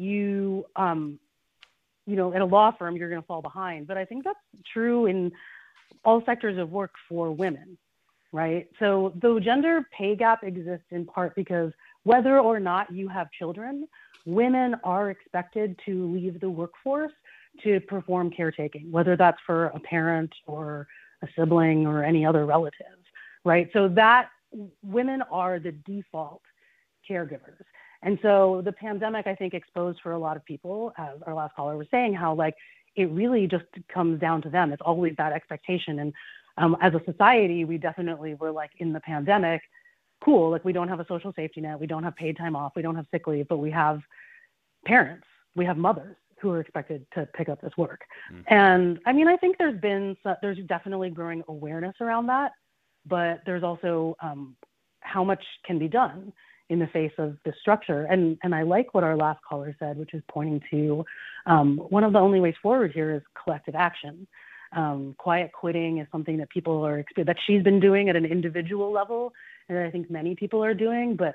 at a law firm, you're going to fall behind. But I think that's true in all sectors of work for women, right? So the gender pay gap exists in part because whether or not you have children, women are expected to leave the workforce to perform caretaking, whether that's for a parent or a sibling or any other relative, right? So that women are the default caregivers. And so the pandemic, I think, exposed for a lot of people, as our last caller was saying, how it really just comes down to them. It's always that expectation. And as a society, we definitely were in the pandemic, cool, we don't have a social safety net, we don't have paid time off, we don't have sick leave, but we have parents, we have mothers who are expected to pick up this work. Mm-hmm. And I think there's definitely growing awareness around that, but there's also how much can be done in the face of this structure. And I like what our last caller said, which is pointing to one of the only ways forward here is collective action. Quiet quitting is something that people that she's been doing at an individual level, and I think many people are doing. But,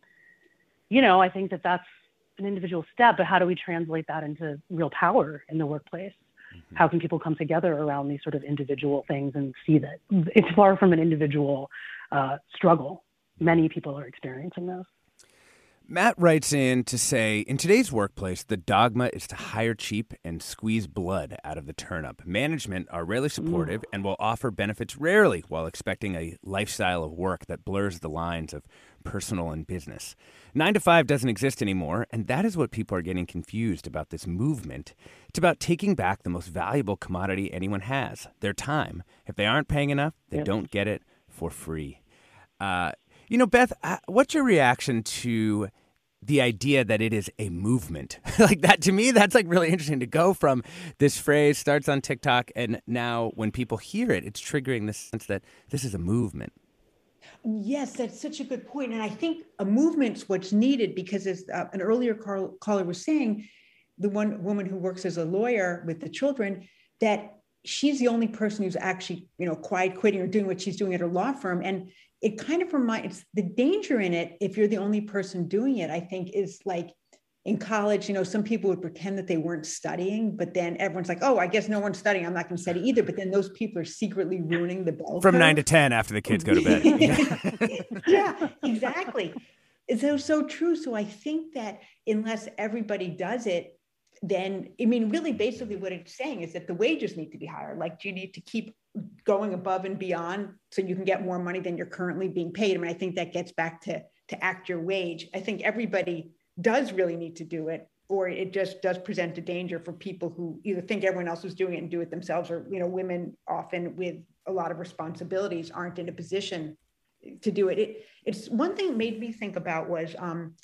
I think that's an individual step, but how do we translate that into real power in the workplace? Mm-hmm. How can people come together around these sort of individual things and see that it's far from an individual struggle? Many people are experiencing this. Matt writes in to say, in today's workplace, the dogma is to hire cheap and squeeze blood out of the turnip. Management are rarely supportive and will offer benefits rarely while expecting a lifestyle of work that blurs the lines of personal and business. 9 to 5 doesn't exist anymore, and that is what people are getting confused about this movement. It's about taking back the most valuable commodity anyone has, their time. If they aren't paying enough, they don't get it for free. Beth, what's your reaction to the idea that it is a movement? That, to me, that's really interesting to go from this phrase starts on TikTok, and now when people hear it, it's triggering this sense that this is a movement. Yes, that's such a good point. And I think a movement's what's needed because as an earlier caller was saying, the one woman who works as a lawyer with the children, that she's the only person who's actually, quiet quitting or doing what she's doing at her law firm. And it kind of reminds the danger in it, if you're the only person doing it, I think is in college, some people would pretend that they weren't studying, but then everyone's like, oh, I guess no one's studying, I'm not going to study either. But then those people are secretly ruining the bell from curve. 9 to 10 after the kids go to bed. Yeah, exactly. It's so true. So I think that unless everybody does it, then, really basically what it's saying is that the wages need to be higher. You need to keep going above and beyond so you can get more money than you're currently being paid. I think that gets back to act your wage. I think everybody does really need to do it, or it just does present a danger for people who either think everyone else is doing it and do it themselves, or, women often with a lot of responsibilities aren't in a position to do it. It's one thing that made me think about was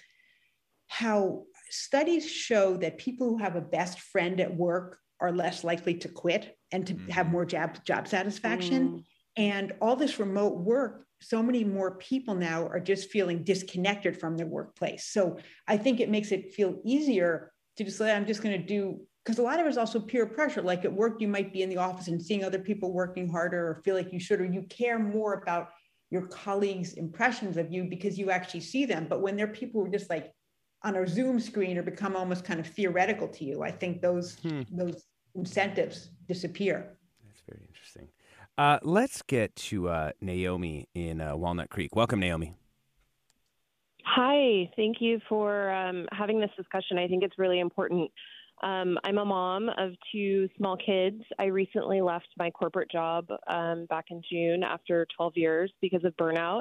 how studies show that people who have a best friend at work are less likely to quit and to have more job satisfaction. And all this remote work, so many more people now are just feeling disconnected from their workplace. So I think it makes it feel easier to just say, I'm just going to do, because a lot of it is also peer pressure. At work, you might be in the office and seeing other people working harder or feel like you should, or you care more about your colleagues' impressions of you because you actually see them. But when there are people who are just on a Zoom screen or become almost kind of theoretical to you, I think those incentives disappear. That's very interesting. Let's get to Naomi in Walnut Creek. Welcome, Naomi. Hi, thank you for having this discussion. I think it's really important. I'm a mom of 2 small kids. I recently left my corporate job back in June after 12 years because of burnout,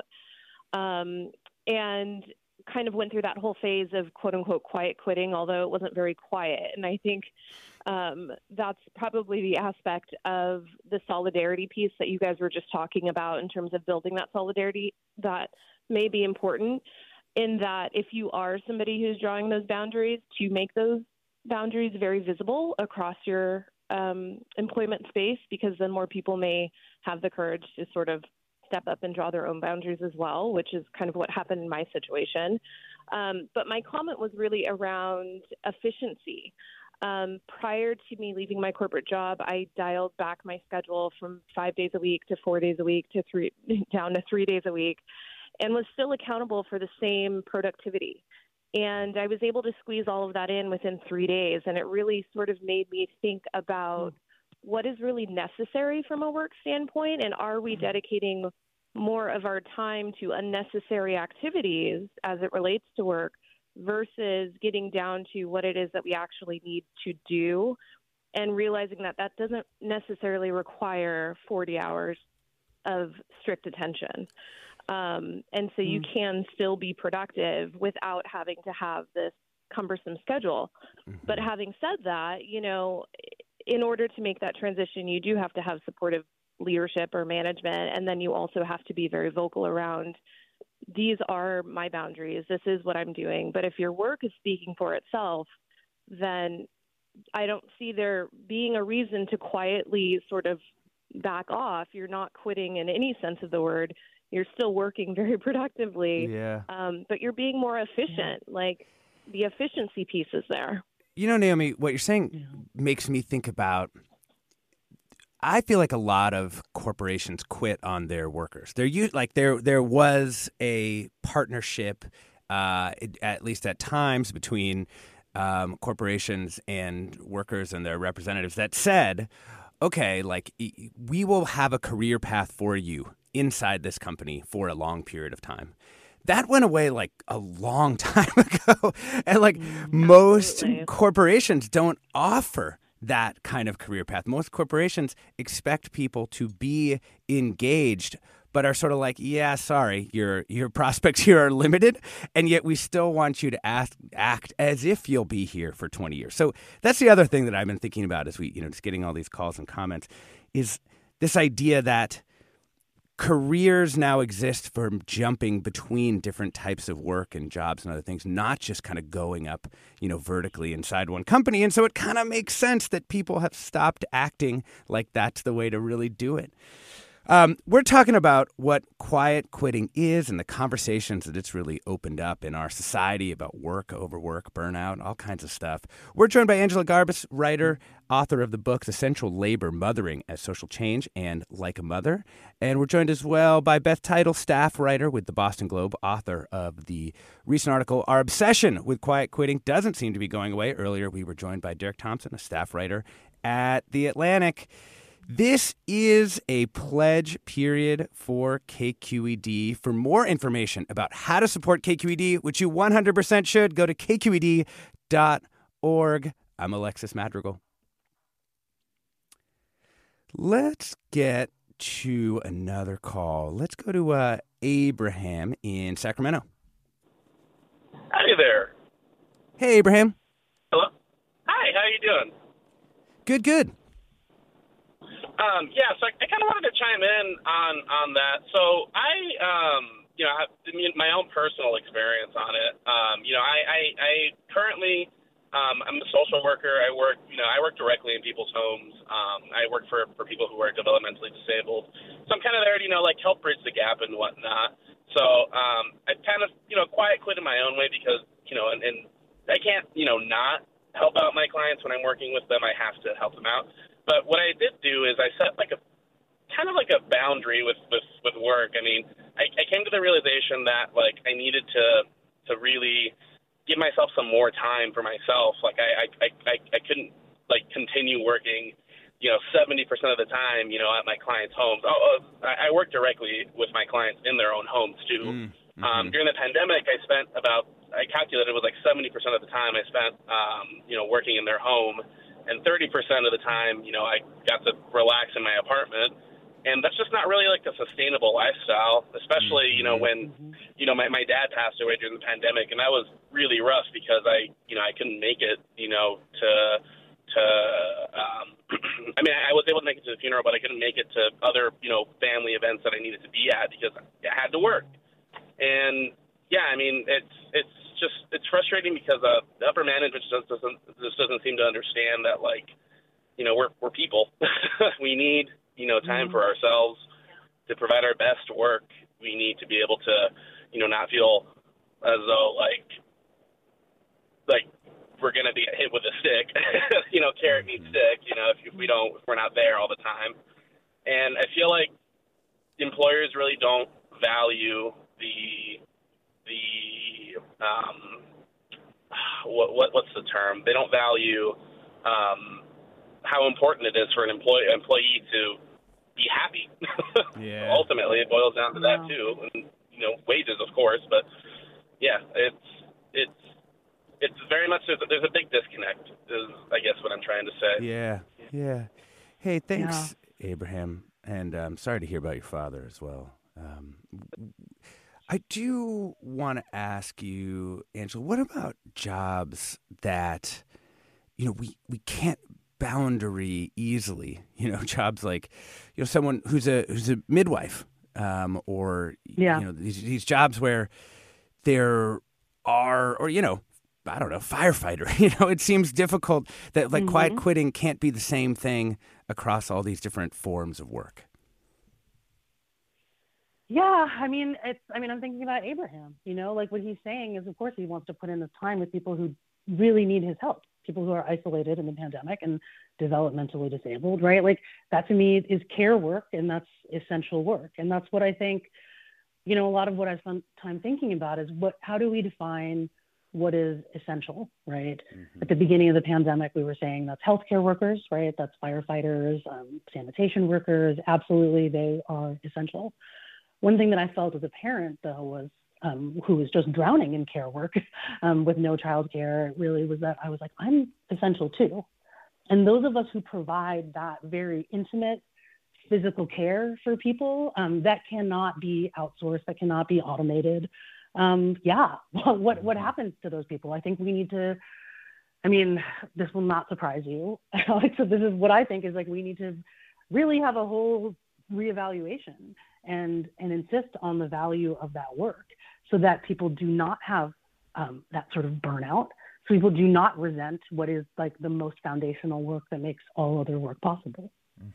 and kind of went through that whole phase of quote unquote quiet quitting, although it wasn't very quiet. And I think that's probably the aspect of the solidarity piece that you guys were just talking about in terms of building that solidarity that may be important, in that if you are somebody who's drawing those boundaries, to make those boundaries very visible across your employment space, because then more people may have the courage to sort of step up and draw their own boundaries as well, which is kind of what happened in my situation. But my comment was really around efficiency. Prior to me leaving my corporate job, I dialed back my schedule from 5 days a week to 4 days a week to down to 3 days a week, and was still accountable for the same productivity. And I was able to squeeze all of that in within 3 days. And it really sort of made me think about what is really necessary from a work standpoint. And are we dedicating more of our time to unnecessary activities as it relates to work versus getting down to what it is that we actually need to do, and realizing that that doesn't necessarily require 40 hours of strict attention. And so you can still be productive without having to have this cumbersome schedule. But having said that, you know, in order to make that transition, you do have to have supportive leadership or management. And then you also have to be very vocal around, these are my boundaries. This is what I'm doing. But if your work is speaking for itself, then I don't see there being a reason to quietly sort of back off. You're not quitting in any sense of the word. You're still working very productively, but you're being more efficient. Like, the efficiency piece is there. You know, Naomi, what you're saying makes me think about, I feel like a lot of corporations quit on their workers. There was a partnership, at least at times, between corporations and workers and their representatives that said, okay, like, we will have a career path for you inside this company for a long period of time. That went away like a long time ago. And like most corporations don't offer that kind of career path. Most corporations expect people to be engaged, but are sort of like, yeah, sorry, your prospects here are limited, and yet we still want you to act as if you'll be here for 20 years. So that's the other thing that I've been thinking about as we, just getting all these calls and comments, is this idea that careers now exist for jumping between different types of work and jobs and other things, not just kind of going up, vertically inside one company. And so it kind of makes sense that people have stopped acting like that's the way to really do it. We're talking about what quiet quitting is and the conversations that it's really opened up in our society about work, overwork, burnout, all kinds of stuff. We're joined by Angela Garbus, writer, author of the books Essential Labor, Mothering as Social Change and Like a Mother. And we're joined as well by Beth Title, staff writer with the Boston Globe, author of the recent article, Our Obsession with Quiet Quitting Doesn't Seem to Be Going Away. Earlier, we were joined by Derek Thompson, a staff writer at The Atlantic. This is a pledge period for KQED. For more information about how to support KQED, which you 100% should, go to kqed.org. I'm Alexis Madrigal. Let's get to another call. Let's go to Abraham in Sacramento. Hi there. Hey, Abraham. Hello. Hi, how you doing? Good. So I kind of wanted to chime in on that. So I have my own personal experience on it. I currently, I'm a social worker. I work directly in people's homes. I work for people who are developmentally disabled. So I'm kind of there to, help bridge the gap and whatnot. So I kind of, quiet quit in my own way because, and I can't, not help out my clients when I'm working with them. I have to help them out. But what I did do is I set a boundary with work. I mean, I came to the realization that I needed to really give myself some more time for myself. I couldn't continue working, 70% of the time, at my clients' homes. I work directly with my clients in their own homes too. During the pandemic, I calculated it was like 70% of the time I spent, working in their home, and 30% of the time, I got to relax in my apartment. And that's just not really like a sustainable lifestyle, especially, when, my dad passed away during the pandemic, and that was really rough because I couldn't make it, I was able to make it to the funeral, but I couldn't make it to other, family events that I needed to be at because I had to work. And yeah, it's frustrating because the upper management just doesn't seem to understand that, like, we're people. We need, time for ourselves to provide our best work. We need to be able to, not feel as though like we're going to be hit with a stick, carrot meets stick, if we're not there all the time. And I feel like employers really don't value what's the term? They don't value how important it is for an employee to be happy. Yeah. Ultimately, it boils down to that too, and wages, of course. But yeah, it's very much there's a big disconnect. Is I guess what I'm trying to say. Yeah. Hey, thanks, Abraham, and I'm sorry to hear about your father as well. I do want to ask you, Angela, what about jobs that, we can't boundary easily? Jobs like, someone who's a midwife, or these jobs where there are, or I don't know, firefighter. It seems difficult that quiet quitting can't be the same thing across all these different forms of work. Yeah, I'm thinking about Abraham, what he's saying is, of course, he wants to put in the time with people who really need his help, people who are isolated in the pandemic and developmentally disabled, right? Like, that to me is care work, and that's essential work. And that's what I think, a lot of what I spent time thinking about is how do we define what is essential, right? At the beginning of the pandemic, we were saying that's healthcare workers, right? That's firefighters, sanitation workers. Absolutely, they are essential. One thing that I felt as a parent, though, was who was just drowning in care work with no childcare, really was that I was like, I'm essential too. And those of us who provide that very intimate physical care for people, that cannot be outsourced, that cannot be automated. What happens to those people? I think we need to, this will not surprise you, Alex. So this is what I think is we need to really have a whole reevaluation and insist on the value of that work so that people do not have that sort of burnout. So people do not resent what is the most foundational work that makes all other work possible.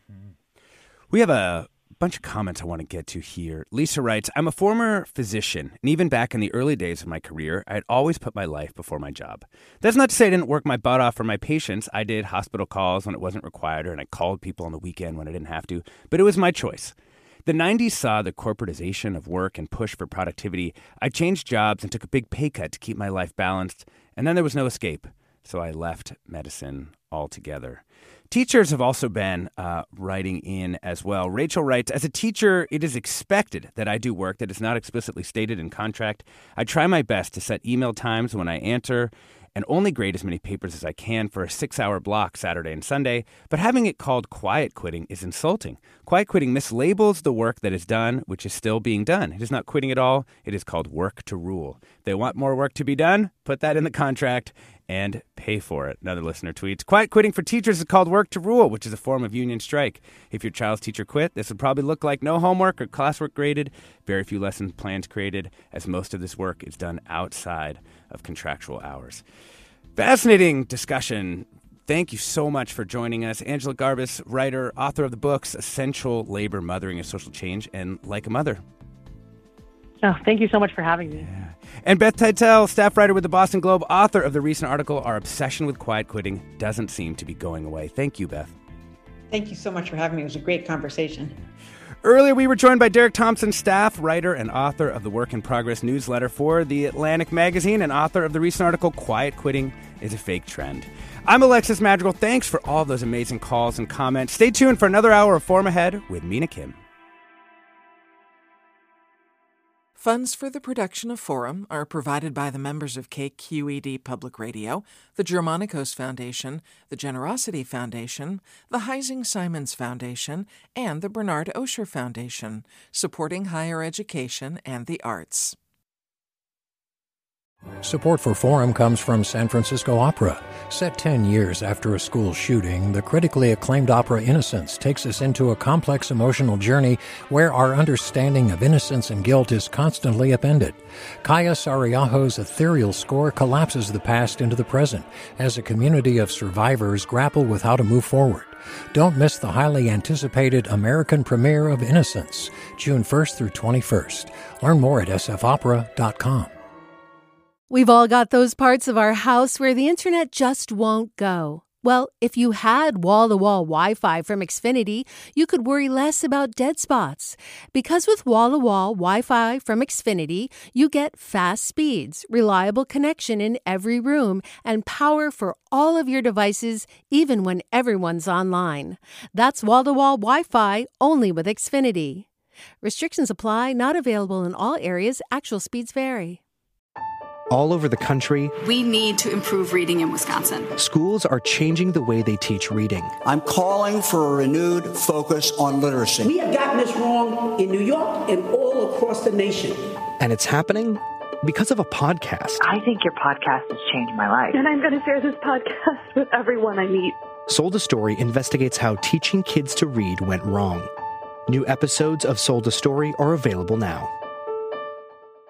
We have a bunch of comments I want to get to here. Lisa writes, I'm a former physician, and even back in the early days of my career, I had always put my life before my job. That's not to say I didn't work my butt off for my patients. I did hospital calls when it wasn't required, and I called people on the weekend when I didn't have to, but it was my choice. The 90s saw the corporatization of work and push for productivity. I changed jobs and took a big pay cut to keep my life balanced, and then there was no escape, so I left medicine altogether. Teachers have also been writing in as well. Rachel writes, as a teacher, it is expected that I do work that is not explicitly stated in contract. I try my best to set email times when I answer and only grade as many papers as I can for a 6-hour block Saturday and Sunday, but having it called quiet quitting is insulting. Quiet quitting mislabels the work that is done, which is still being done. It is not quitting at all. It is called work to rule. If they want more work to be done, put that in the contract and pay for it. Another listener tweets, quiet quitting for teachers is called work to rule, which is a form of union strike. If your child's teacher quit, this would probably look like no homework or classwork graded, very few lesson plans created, as most of this work is done outside of contractual hours. Fascinating discussion. Thank you so much for joining us. Angela Garbus, writer, author of the books Essential Labor, Mothering a Social Change, and Like a Mother. Oh, thank you so much for having me. Yeah. And Beth Titel, staff writer with the Boston Globe, author of the recent article, Our Obsession with Quiet Quitting Doesn't Seem to Be Going Away. Thank you, Beth. Thank you so much for having me. It was a great conversation. Earlier, we were joined by Derek Thompson, staff writer and author of the Work in Progress newsletter for The Atlantic magazine and author of the recent article, Quiet Quitting is a Fake Trend. I'm Alexis Madrigal. Thanks for all those amazing calls and comments. Stay tuned for another hour of Form Ahead with Mina Kim. Funds for the production of Forum are provided by the members of KQED Public Radio, the Germanicos Foundation, the Generosity Foundation, the Heising-Simons Foundation, and the Bernard Osher Foundation, supporting higher education and the arts. Support for Forum comes from San Francisco Opera. Set 10 years after a school shooting, the critically acclaimed opera Innocence takes us into a complex emotional journey where our understanding of innocence and guilt is constantly upended. Kaya Sariaho's ethereal score collapses the past into the present as a community of survivors grapple with how to move forward. Don't miss the highly anticipated American premiere of Innocence, June 1st through 21st. Learn more at sfopera.com. We've all got those parts of our house where the internet just won't go. Well, if you had wall-to-wall Wi-Fi from Xfinity, you could worry less about dead spots. Because with wall-to-wall Wi-Fi from Xfinity, you get fast speeds, reliable connection in every room, and power for all of your devices, even when everyone's online. That's wall-to-wall Wi-Fi only with Xfinity. Restrictions apply, not available in all areas. Actual speeds vary. All over the country, we need to improve reading in Wisconsin. Schools are changing the way they teach reading. I'm calling for a renewed focus on literacy. We have gotten this wrong in New York and all across the nation. And it's happening because of a podcast. I think your podcast has changed my life. And I'm going to share this podcast with everyone I meet. Sold a Story investigates how teaching kids to read went wrong. New episodes of Sold a Story are available now.